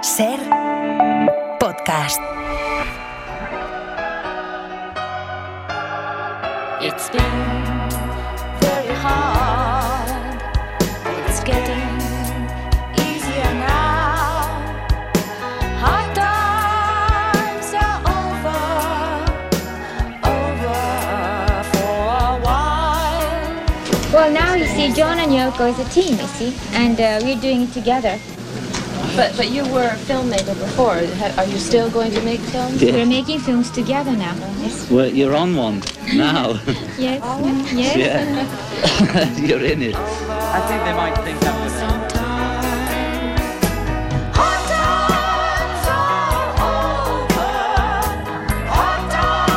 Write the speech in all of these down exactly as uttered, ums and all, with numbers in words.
Ser podcast. It's been very hard, but it's getting easier now. Hard times are over, over for a while. Well, now you see, John and Yoko is a team, you see, and uh, we're doing it together. But but you were a filmmaker before. Are you still going to make films? Yeah. We're making films together now. Yes. Well, you're on one now. Yes. Yes. Yeah. You're in it. I think they might think I'm gonna... Hard times are over, hard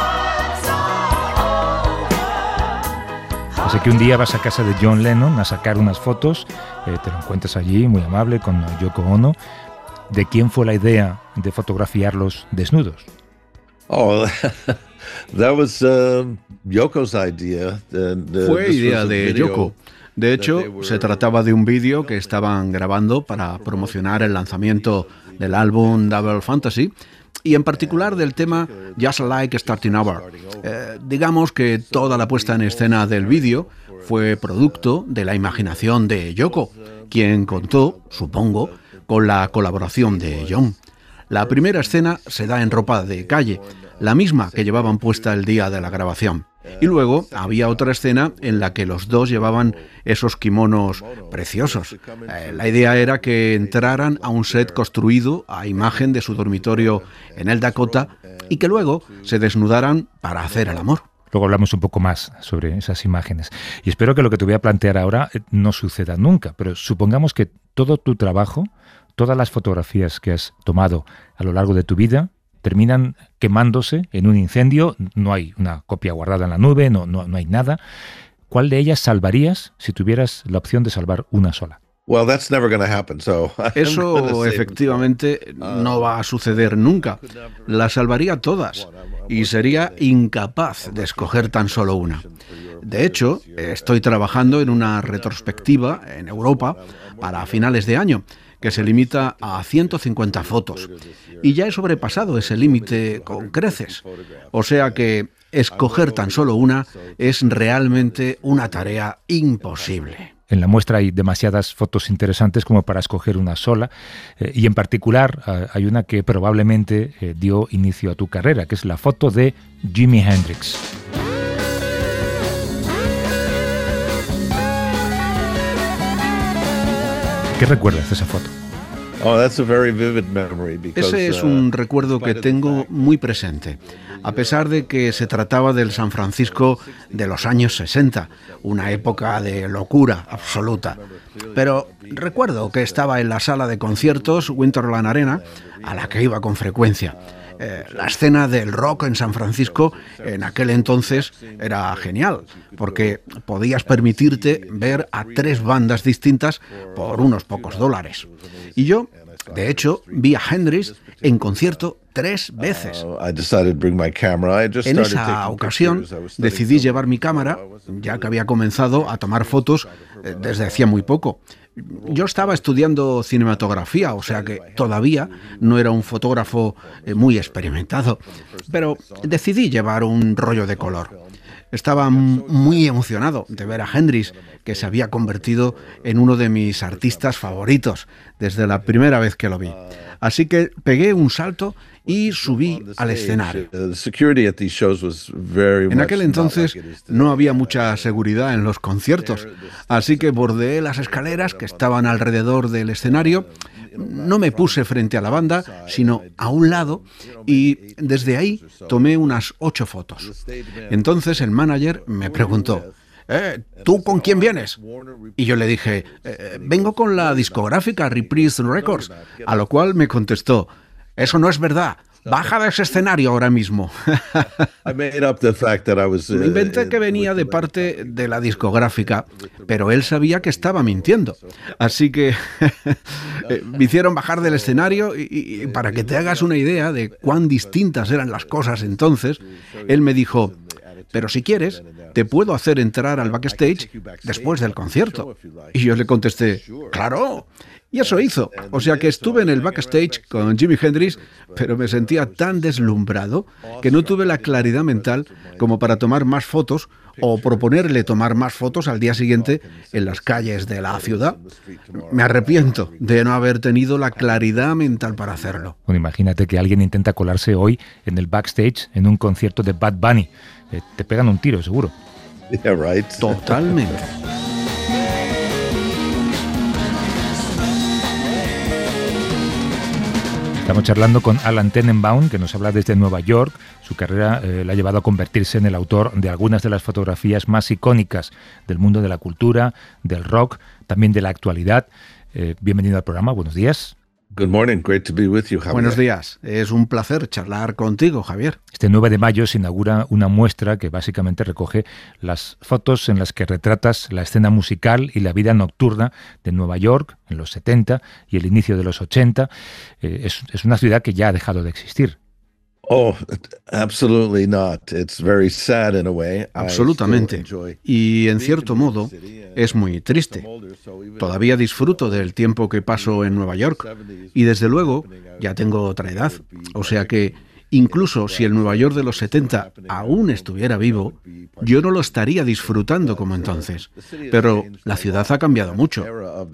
times are over. Así que un día vas a casa de John Lennon a sacar unas fotos, eh, te lo encuentras allí, muy amable, con Yoko Ono. ¿De quién fue la idea de fotografiarlos desnudos? Oh, that was uh, Yoko's idea. And, uh, Fue idea de Yoko. De hecho, se trataba de un vídeo que estaban grabando para promocionar el lanzamiento del álbum Double Fantasy y en particular del tema Just Like Starting Over. Eh, digamos que toda la puesta en escena del vídeo fue producto de la imaginación de Yoko, quien contó, supongo, con la colaboración de John. La primera escena se da en ropa de calle, la misma que llevaban puesta el día de la grabación. Y luego había otra escena en la que los dos llevaban esos kimonos preciosos. Eh, la idea era que entraran a un set construido a imagen de su dormitorio en el Dakota y que luego se desnudaran para hacer el amor. Luego hablamos un poco más sobre esas imágenes. Y espero que lo que te voy a plantear ahora no suceda nunca, pero supongamos que todo tu trabajo, todas las fotografías que has tomado a lo largo de tu vida terminan quemándose en un incendio, no hay una copia guardada en la nube, no, no, no hay nada. ¿Cuál de ellas salvarías si tuvieras la opción de salvar una sola? Well, that's never going to happen, so Eso efectivamente no va a suceder nunca. Las salvaría todas y sería incapaz de escoger tan solo una. De hecho, estoy trabajando en una retrospectiva en Europa para finales de año, que se limita a ciento cincuenta fotos. Y ya he sobrepasado ese límite con creces. O sea que escoger tan solo una es realmente una tarea imposible. En la muestra hay demasiadas fotos interesantes como para escoger una sola, eh, y en particular eh, hay una que probablemente eh, dio inicio a tu carrera, que es la foto de Jimi Hendrix. ¿Qué recuerdas de esa foto? Oh, that's a very vivid memory because, Ese es un recuerdo que tengo muy presente, a pesar de que se trataba del San Francisco de los años sesenta, una época de locura absoluta. Pero recuerdo que estaba en la sala de conciertos Winterland Arena, a la que iba con frecuencia. Eh, la escena del rock en San Francisco en aquel entonces era genial, porque podías permitirte ver a tres bandas distintas por unos pocos dólares. Y yo, de hecho, vi a Hendrix en concierto tres veces. En esa ocasión decidí llevar mi cámara, ya que había comenzado a tomar fotos desde hacía muy poco. Yo estaba estudiando cinematografía, o sea que todavía no era un fotógrafo muy experimentado, pero decidí llevar un rollo de color. Estaba muy emocionado de ver a Hendrix, que se había convertido en uno de mis artistas favoritos desde la primera vez que lo vi. Así que pegué un salto y subí al escenario. En aquel entonces no había mucha seguridad en los conciertos, así que bordeé las escaleras que estaban alrededor del escenario. No me puse frente a la banda, sino a un lado, y desde ahí tomé unas ocho fotos. Entonces el manager me preguntó: Eh, ¿tú con quién vienes? Y yo le dije, eh, vengo con la discográfica Reprise Records, a lo cual me contestó: eso no es verdad, baja de ese escenario ahora mismo. Me inventé que venía de parte de la discográfica, pero él sabía que estaba mintiendo. Así que me hicieron bajar del escenario y, y para que te hagas una idea de cuán distintas eran las cosas entonces, él me dijo: pero si quieres, te puedo hacer entrar al backstage después del concierto. Y yo le contesté: claro. Y eso hizo. O sea que estuve en el backstage con Jimi Hendrix, pero me sentía tan deslumbrado que no tuve la claridad mental como para tomar más fotos o proponerle tomar más fotos al día siguiente en las calles de la ciudad. Me arrepiento de no haber tenido la claridad mental para hacerlo. Bueno, imagínate que alguien intenta colarse hoy en el backstage en un concierto de Bad Bunny. Eh, te pegan un tiro, seguro. Yeah, right. Totalmente. Estamos charlando con Alan Tenenbaum, que nos habla desde Nueva York. Su carrera eh, le ha llevado a convertirse en el autor de algunas de las fotografías más icónicas del mundo de la cultura, del rock, también de la actualidad. Eh, bienvenido al programa, buenos días. Good morning, great to be with you, Javier. Buenos días, es un placer charlar contigo, Javier. Este nueve de mayo se inaugura una muestra que básicamente recoge las fotos en las que retratas la escena musical y la vida nocturna de Nueva York en los setenta y el inicio de los ochenta. Eh, es, es una ciudad que ya ha dejado de existir. Oh, absolutely not. It's very sad in a way. Absolutamente. Y en cierto modo es muy triste. Todavía disfruto del tiempo que paso en Nueva York y desde luego ya tengo otra edad. O sea que incluso si el Nueva York de los setenta aún estuviera vivo, yo no lo estaría disfrutando como entonces. Pero la ciudad ha cambiado mucho.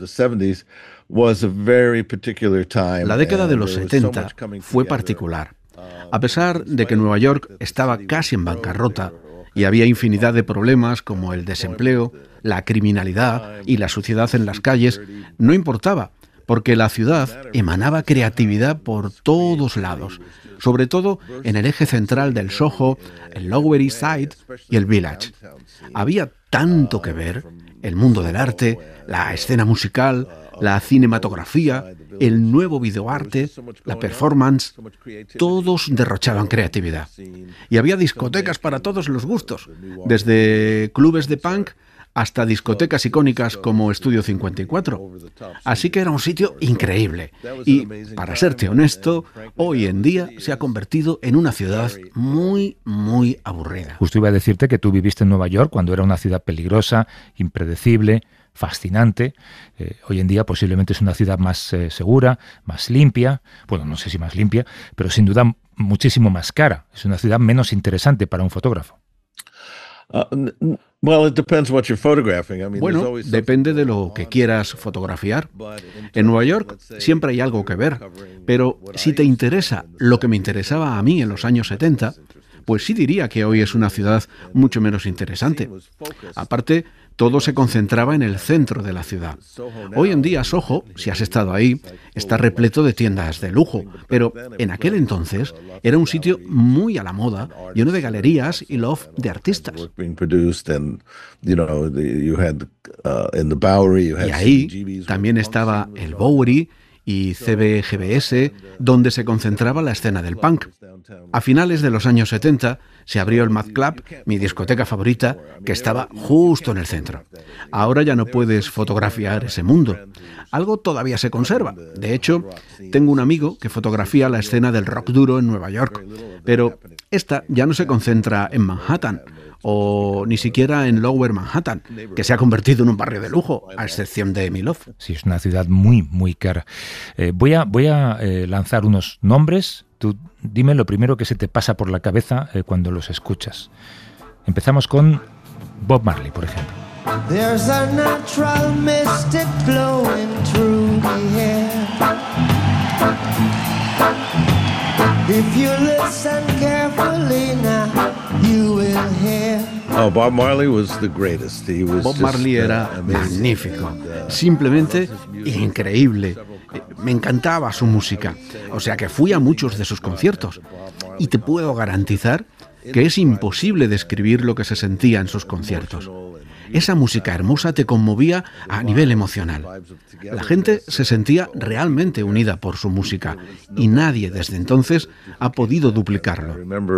La década de los setenta fue particular. A pesar de que Nueva York estaba casi en bancarrota y había infinidad de problemas como el desempleo, la criminalidad y la suciedad en las calles, no importaba, porque la ciudad emanaba creatividad por todos lados, sobre todo en el eje central del Soho, el Lower East Side y el Village. Había tanto que ver: el mundo del arte, la escena musical, la cinematografía, el nuevo videoarte, la performance, todos derrochaban creatividad. Y había discotecas para todos los gustos, desde clubes de punk hasta discotecas icónicas como Estudio cincuenta y cuatro. Así que era un sitio increíble. Y, para serte honesto, hoy en día se ha convertido en una ciudad muy, muy aburrida. Justo iba a decirte que tú viviste en Nueva York cuando era una ciudad peligrosa, impredecible, fascinante. Eh, hoy en día posiblemente es una ciudad más eh, segura, más limpia, bueno, no sé si más limpia, pero sin duda muchísimo más cara. Es una ciudad menos interesante para un fotógrafo. Bueno, depende de lo que quieras fotografiar. En Nueva York siempre hay algo que ver, pero si te interesa lo que me interesaba a mí en los años setenta, pues sí diría que hoy es una ciudad mucho menos interesante. Aparte, todo se concentraba en el centro de la ciudad. Hoy en día Soho, si has estado ahí, está repleto de tiendas de lujo, pero en aquel entonces era un sitio muy a la moda, lleno de galerías y loft de artistas. Y ahí también estaba el Bowery y C B G B S, donde se concentraba la escena del punk. A finales de los años setenta se abrió el Mad Club, mi discoteca favorita, que estaba justo en el centro. Ahora ya no puedes fotografiar ese mundo. Algo todavía se conserva. De hecho, tengo un amigo que fotografía la escena del rock duro en Nueva York, pero esta ya no se concentra en Manhattan, o ni siquiera en Lower Manhattan, que se ha convertido en un barrio de lujo, a excepción de Milov. Sí, es una ciudad muy, muy cara. Eh, voy a, voy a eh, lanzar unos nombres. Tú dime lo primero que se te pasa por la cabeza eh, cuando los escuchas. Empezamos con Bob Marley, por ejemplo. There's a natural mystic flowing through the air. If you listen carefully now, you will hear. Oh, Bob Marley was the greatest. He was Bob Marley just, era uh, magnífico, simplemente increíble. Me encantaba su música, o sea que fui a muchos de sus conciertos. Y te puedo garantizar que es imposible describir lo que se sentía en sus conciertos. Esa música hermosa te conmovía a nivel emocional. La gente se sentía realmente unida por su música y nadie desde entonces ha podido duplicarlo.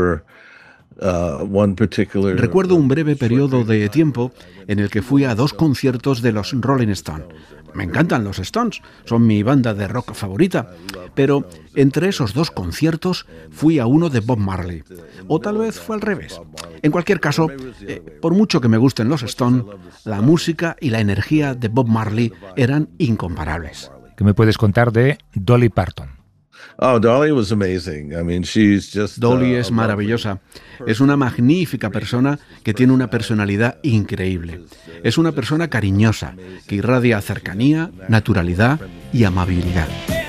Recuerdo un breve periodo de tiempo en el que fui a dos conciertos de los Rolling Stones. Me encantan los Stones, son mi banda de rock favorita, pero entre esos dos conciertos fui a uno de Bob Marley. O tal vez fue al revés. En cualquier caso, eh, por mucho que me gusten los Stones, la música y la energía de Bob Marley eran incomparables. ¿Qué me puedes contar de Dolly Parton? Oh, Dolly was amazing. I mean, she's just, Dolly uh, es maravillosa. Es una magnífica persona que tiene una personalidad increíble. Es una persona cariñosa, que irradia cercanía, naturalidad y amabilidad.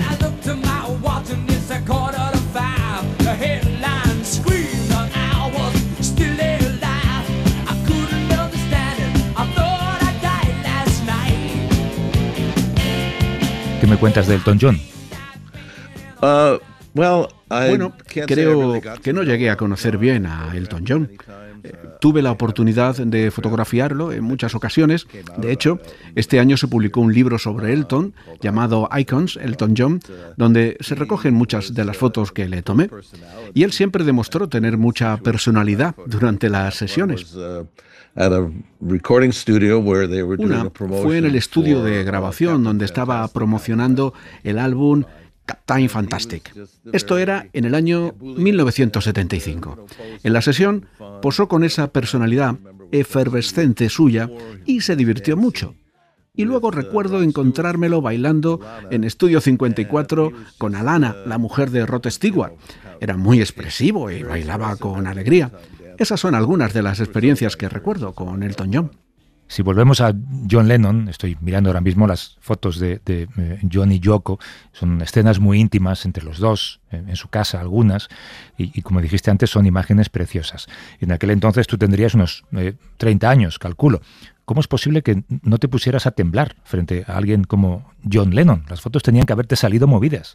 ¿Qué me cuentas de Elton John? Uh, well, I Bueno, can't say I creo really got que no to llegué a know conocer bien a Elton John. Eh, Tuve la oportunidad de fotografiarlo en muchas ocasiones. De hecho, este año se publicó un libro sobre Elton llamado Icons, Elton John, donde se recogen muchas de las fotos que le tomé. Y él siempre demostró tener mucha personalidad durante las sesiones. uh, at a recording studio where they were doing Una a promotion fue en el estudio for, de uh, grabación Captain donde estaba Fantastic. promocionando el álbum Captain Fantastic. Esto era en el año mil novecientos setenta y cinco. En la sesión posó con esa personalidad efervescente suya y se divirtió mucho. Y luego recuerdo encontrármelo bailando en Estudio cincuenta y cuatro con Alana, la mujer de Rod Stewart. Era muy expresivo y bailaba con alegría. Esas son algunas de las experiencias que recuerdo con Elton John. Si volvemos a John Lennon, estoy mirando ahora mismo las fotos de, de eh, John y Yoko, son escenas muy íntimas entre los dos, eh, en su casa algunas, y, y como dijiste antes, son imágenes preciosas. Y en aquel entonces tú tendrías unos eh, treinta años, calculo. ¿Cómo es posible que no te pusieras a temblar frente a alguien como John Lennon? Las fotos tenían que haberte salido movidas.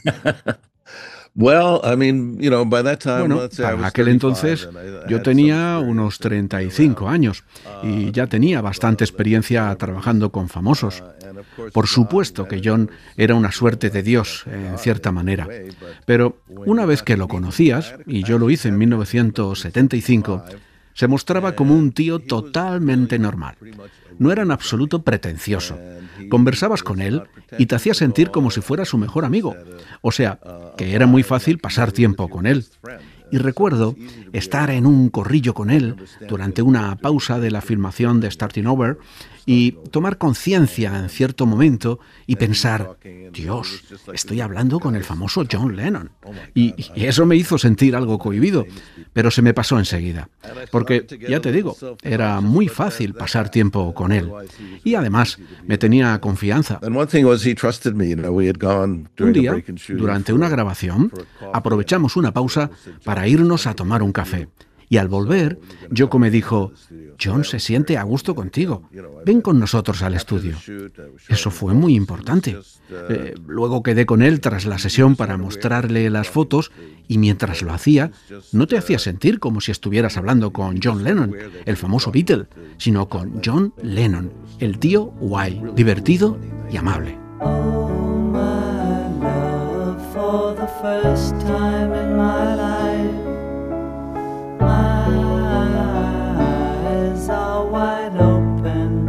Well, I mean, you know, by that time, Bueno, let's say I para was aquel entonces thirty-five and I yo had tenía some unos experience treinta y cinco años y ya tenía bastante experiencia trabajando con famosos. Por supuesto que John era una suerte de Dios, en cierta manera. Pero una vez que lo conocías, y yo lo hice en mil novecientos setenta y cinco, se mostraba como un tío totalmente normal. No era en absoluto pretencioso. Conversabas con él y te hacía sentir como si fuera su mejor amigo. O sea, que era muy fácil pasar tiempo con él. Y recuerdo estar en un corrillo con él durante una pausa de la filmación de Starting Over y tomar conciencia en cierto momento y pensar, Dios, estoy hablando con el famoso John Lennon. Y, y eso me hizo sentir algo cohibido, pero se me pasó enseguida. Porque, ya te digo, era muy fácil pasar tiempo con él. Y además, me tenía confianza. And one thing was he trusted me. You know, we had gone Un during a día, break and shooting durante for- una grabación, aprovechamos una pausa para irnos a tomar un café. Y al volver, Yoko me dijo, John se siente a gusto contigo. Ven con nosotros al estudio. Eso fue muy importante. Eh, luego quedé con él tras la sesión para mostrarle las fotos y mientras lo hacía, no te hacía sentir como si estuvieras hablando con John Lennon, el famoso Beatle, sino con John Lennon, el tío guay, divertido y amable. For the first time in my life, my eyes are wide open.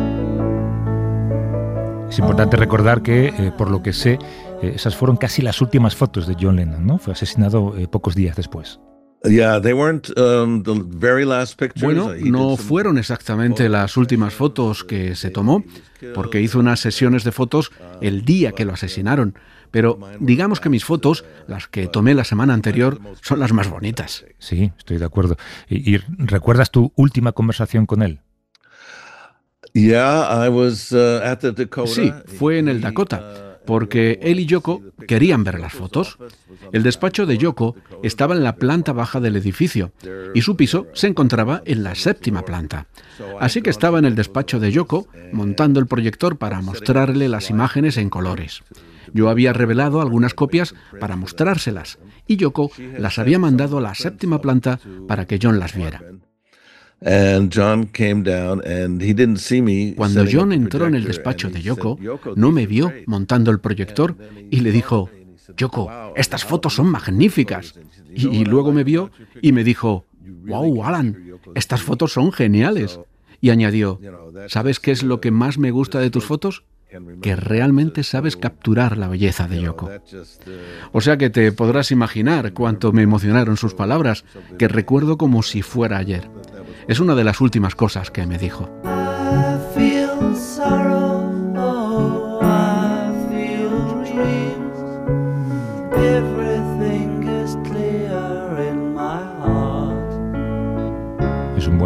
Es importante recordar que, eh, por lo que sé, eh, esas fueron casi las últimas fotos de John Lennon, ¿no? Fue asesinado eh, pocos días después. Yeah, they weren't um, the very last pictures. Bueno, He did no some- fueron exactamente las últimas fotos que se tomó, porque hizo unas sesiones de fotos el día que lo asesinaron. Pero digamos que mis fotos, las que tomé la semana anterior, son las más bonitas. Sí, estoy de acuerdo. ¿Y, y recuerdas tu última conversación con él? Yeah, I was uh, at the Dakota. Sí, fue en el Dakota, porque él y Yoko querían ver las fotos. El despacho de Yoko estaba en la planta baja del edificio y su piso se encontraba en la séptima planta. Así que estaba en el despacho de Yoko montando el proyector para mostrarle las imágenes en colores. Yo había revelado algunas copias para mostrárselas y Yoko las había mandado a la séptima planta para que John las viera. And John came down and he didn't see me. Cuando setting up John the entró en el projector, despacho and de he Yoko, said, "Yoko, no these me are vio great." montando el proyector y le dijo, Yoko, estas fotos son magníficas. Y, y luego me vio y me dijo, wow, Alan, estas fotos son geniales. Y añadió, ¿sabes qué es lo que más me gusta de tus fotos? Que realmente sabes capturar la belleza de Yoko. O sea que te podrás imaginar cuánto me emocionaron sus palabras, que recuerdo como si fuera ayer. Es una de las últimas cosas que me dijo. I feel sorrow, oh, I feel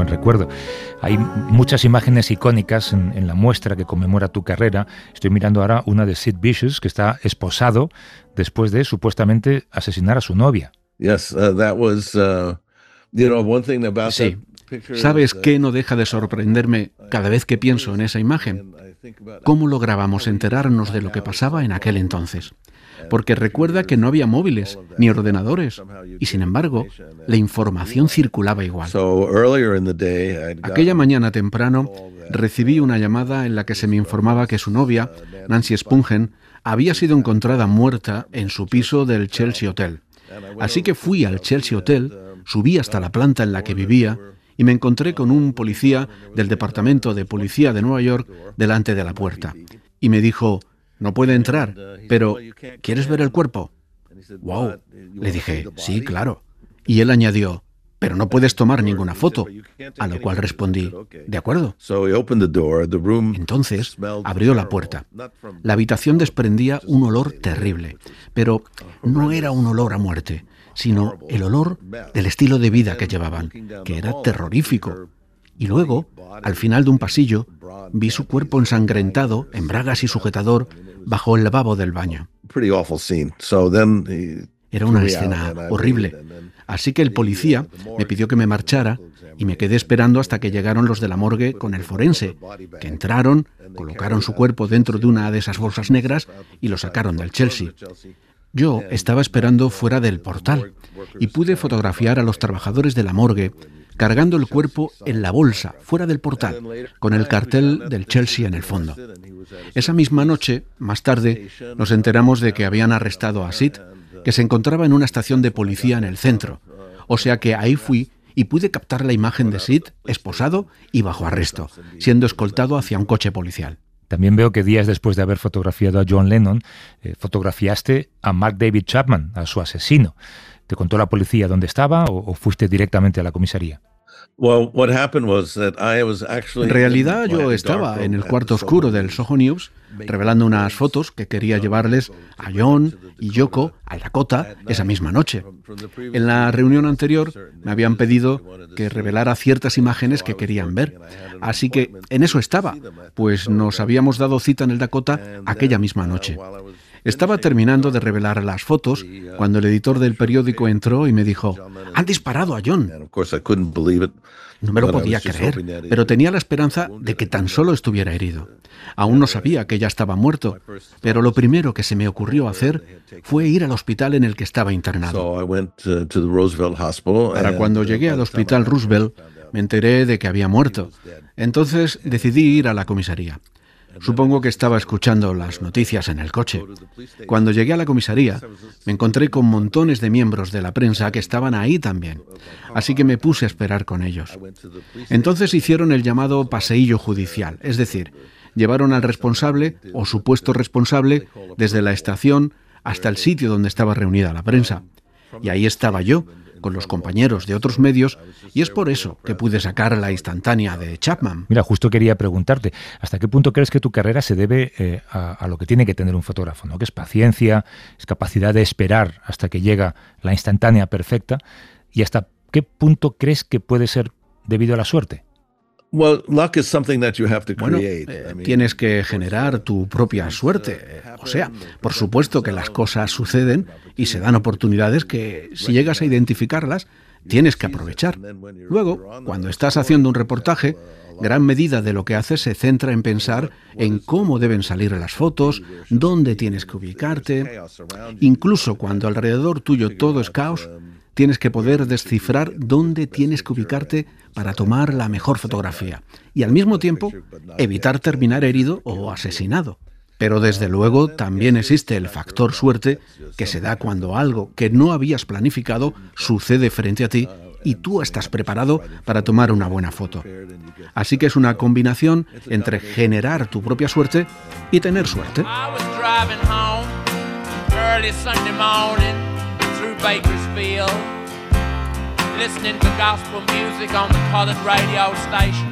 buen recuerdo. Hay muchas imágenes icónicas en, en la muestra que conmemora tu carrera. Estoy mirando ahora una de Sid Vicious, que está esposado después de supuestamente asesinar a su novia. Yes, uh, that was, uh, you know, one thing about Sí. that picture. ¿Sabes is that qué no deja de sorprenderme cada vez que pienso en esa imagen? ¿Cómo lográbamos enterarnos de lo que pasaba en aquel entonces? Porque recuerda que no había móviles ni ordenadores y, sin embargo, la información circulaba igual. So earlier in the day, I'd gotten Aquella mañana temprano recibí una llamada en la que se me informaba que su novia, Nancy Spungen, había sido encontrada muerta en su piso del Chelsea Hotel. Así que fui al Chelsea Hotel, subí hasta la planta en la que vivía y me encontré con un policía del Departamento de Policía de Nueva York delante de la puerta. Y me dijo: no puede entrar, pero ¿quieres ver el cuerpo? ¡Wow! Le dije: sí, claro. Y él añadió: pero no puedes tomar ninguna foto. A lo cual respondí: de acuerdo. So he opened the door. The room Entonces abrió la puerta. La habitación desprendía un olor terrible, pero no era un olor a muerte, sino el olor del estilo de vida que llevaban, que era terrorífico. Y luego, al final de un pasillo, vi su cuerpo ensangrentado, en bragas y sujetador, bajo el lavabo del baño. pretty awful scene. So then he Era una threw me out, escena and I horrible. waited, and then Así que el policía me pidió que me marchara y me quedé esperando hasta que llegaron los de la morgue con el forense, que entraron, colocaron su cuerpo dentro de una de esas bolsas negras y lo sacaron del Chelsea. Yo estaba esperando fuera del portal y pude fotografiar a los trabajadores de la morgue cargando el cuerpo en la bolsa fuera del portal, con el cartel del Chelsea en el fondo. Esa misma noche, más tarde, nos enteramos de que habían arrestado a Sid, que se encontraba en una estación de policía en el centro. O sea que ahí fui y pude captar la imagen de Sid esposado y bajo arresto, siendo escoltado hacia un coche policial. También veo que días después de haber fotografiado a John Lennon, eh, fotografiaste a Mark David Chapman, a su asesino. ¿Te contó la policía dónde estaba o, o fuiste directamente a la comisaría? Well, what happened was that I was actually En realidad in yo my estaba dark en room el at cuarto the oscuro Soho del News, Soho News, revelando unas fotos que quería llevarles a John y Yoko al Dakota esa misma noche. En la reunión anterior me habían pedido que revelara ciertas imágenes que querían ver, así que en eso estaba, pues nos habíamos dado cita en el Dakota aquella misma noche. Estaba terminando de revelar las fotos cuando el editor del periódico entró y me dijo: «Han disparado a John». And of course I couldn't believe it. No me lo but I podía was just creer, hoping that he- pero tenía la esperanza de que tan solo estuviera herido. Aún no sabía que ya estaba muerto, pero lo primero que se me ocurrió hacer fue ir al hospital en el que estaba internado. So I went to, to the Roosevelt Hospital. Para and, cuando uh, llegué by al the hospital time I Roosevelt, me enteré de que había muerto. Entonces decidí ir a la comisaría. Supongo que estaba escuchando las noticias en el coche. Cuando llegué a la comisaría, me encontré con montones de miembros de la prensa que estaban ahí también. Así que me puse a esperar con ellos. Entonces hicieron el llamado paseillo judicial, es decir, llevaron al responsable o supuesto responsable desde la estación hasta el sitio donde estaba reunida la prensa. Y ahí estaba yo, con los compañeros de otros medios, y es por eso que pude sacar la instantánea de Chapman. Mira, justo quería preguntarte, ¿hasta qué punto crees que tu carrera se debe eh, a, a lo que tiene que tener un fotógrafo, ¿no? Que es paciencia, es capacidad de esperar hasta que llega la instantánea perfecta, y hasta qué punto crees que puede ser debido a la suerte? Well, luck is something that you have to Bueno, create. eh, I mean, tienes que generar tu propia suerte. Eh, O sea, por supuesto que las cosas suceden y se dan oportunidades que, si llegas a identificarlas, tienes que aprovechar. Luego, cuando estás haciendo un reportaje, gran medida de lo que haces se centra en pensar en cómo deben salir las fotos, dónde tienes que ubicarte. Incluso cuando alrededor tuyo todo es caos, tienes que poder descifrar dónde tienes que ubicarte para tomar la mejor fotografía y al mismo tiempo evitar terminar herido o asesinado. Pero desde luego también existe el factor suerte que se da cuando algo que no habías planificado sucede frente a ti y tú estás preparado para tomar una buena foto. Así que es una combinación entre generar tu propia suerte y tener suerte. I was driving home early Sunday morning through Bakersfield, listening to gospel music on the colored radio station.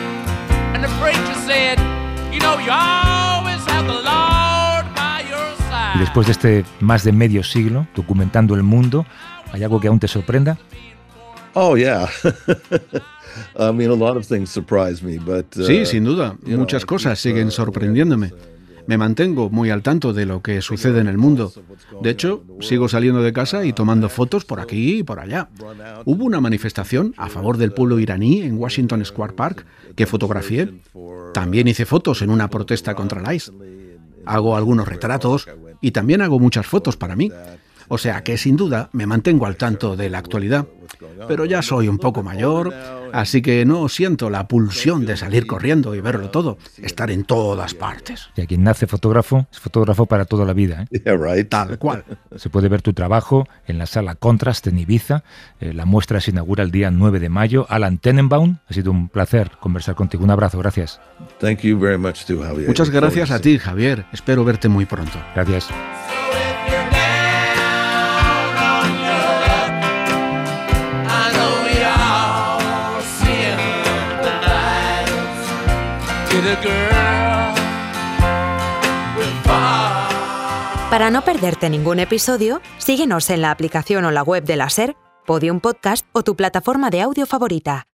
And the preacher said, you know, you always have the Lord by your side. Y después de este más de medio siglo documentando el mundo, ¿hay algo que aún te sorprenda? Oh, yeah. I mean, a lot of things surprise me, but, uh, Sí, sin duda. Muchas cosas siguen sorprendiéndome. Me mantengo muy al tanto de lo que sucede en el mundo. De hecho, sigo saliendo de casa y tomando fotos por aquí y por allá. Hubo una manifestación a favor del pueblo iraní en Washington Square Park que fotografié. También hice fotos en una protesta contra el ICE. Hago algunos retratos y también hago muchas fotos para mí. O sea que sin duda me mantengo al tanto de la actualidad. Pero ya soy un poco mayor, así que no siento la pulsión de salir corriendo y verlo todo, estar en todas partes. Y a quien nace fotógrafo, es fotógrafo para toda la vida, ¿eh? Yeah, right. Tal cual. Se puede ver tu trabajo en la sala Contrast en Ibiza. Eh, la muestra se inaugura el día nueve de mayo. Alan Tenenbaum, ha sido un placer conversar contigo. Un abrazo, gracias. Thank you very much too, Javier. Muchas gracias a ti, Javier. Espero verte muy pronto. Gracias. Para no perderte ningún episodio, síguenos en la aplicación o la web de la SER, Podium Podcast o tu plataforma de audio favorita.